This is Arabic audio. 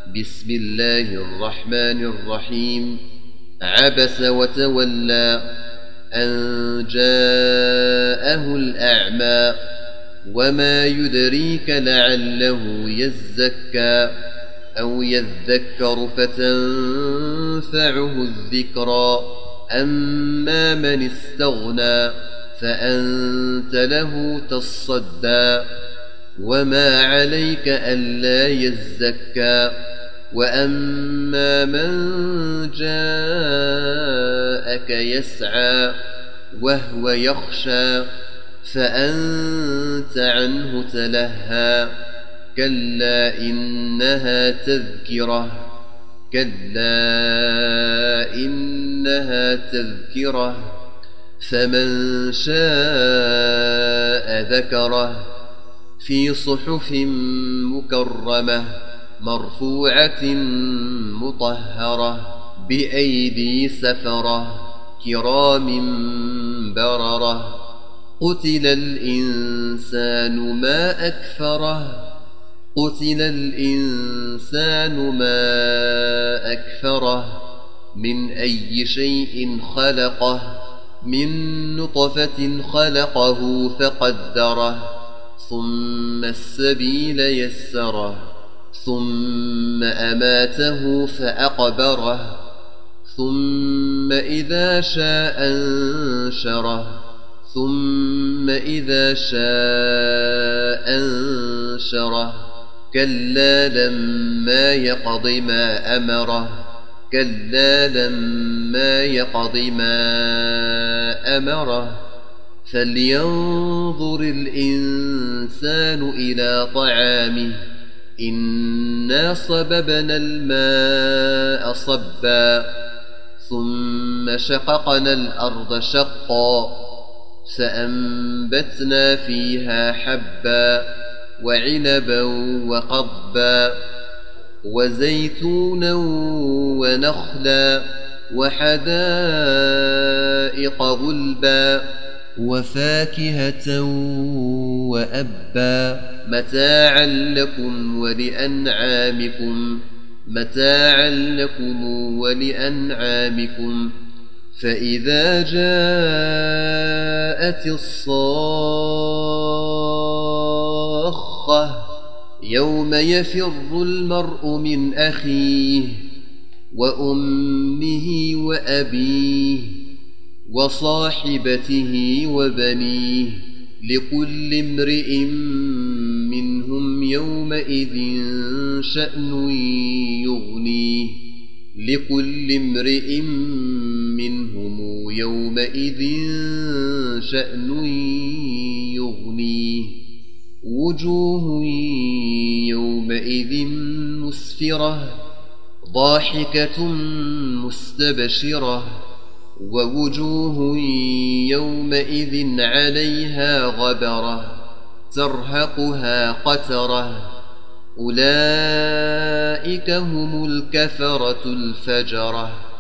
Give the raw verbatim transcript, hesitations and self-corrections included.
بسم الله الرحمن الرحيم. عبس وتولى أن جاءه الأعمى وما يدريك لعله يزكى أو يذكر فتنفعه الذكرى. أما من استغنى فأنت له تصدى وما عليك ألا يزكى. وأما من جاءك يسعى وهو يخشى فأنت عنه تلهى. كلا إنها تذكرة كلا إنها تذكرة فمن شاء ذكره في صحف مكرمة مرفوعة مطهرة بأيدي سفرة كرام بررة. قتل الإنسان ما أكفره قتل الإنسان ما أكفره من أي شيء خلقه من نطفة خلقه فقدره ثم السبيل يسره ثم أماته فأقبره ثم إذا شاء أنشره ثم إذا شاء أنشره. كلا لما يقض ما أمره كلا لما يقض ما أمره. فلينظر الإنسان إلى طعامه إنا صببنا الماء صبا ثم شققنا الأرض شقا فأنبتنا فيها حبا وعنبا وقضبا وزيتونا ونخلا وحدائق غلبا وفاكهة وأبا متاعا لكم ولأنعامكم متاعا لكم ولأنعامكم. فإذا جاءت الصاخة يوم يفر المرء من أخيه وأمه وأبيه وصاحبته وبنيه لكل امرئ منهم يومئذ شأن يغنيه لكل امرئ منهم يومئذ شأن يغنيه. وجوه يومئذ مسفرة ضاحكة مستبشرة ووجوه يومئذ عليها غبرة ترهقها قترة. أولئك هم الكفرة الفجرة.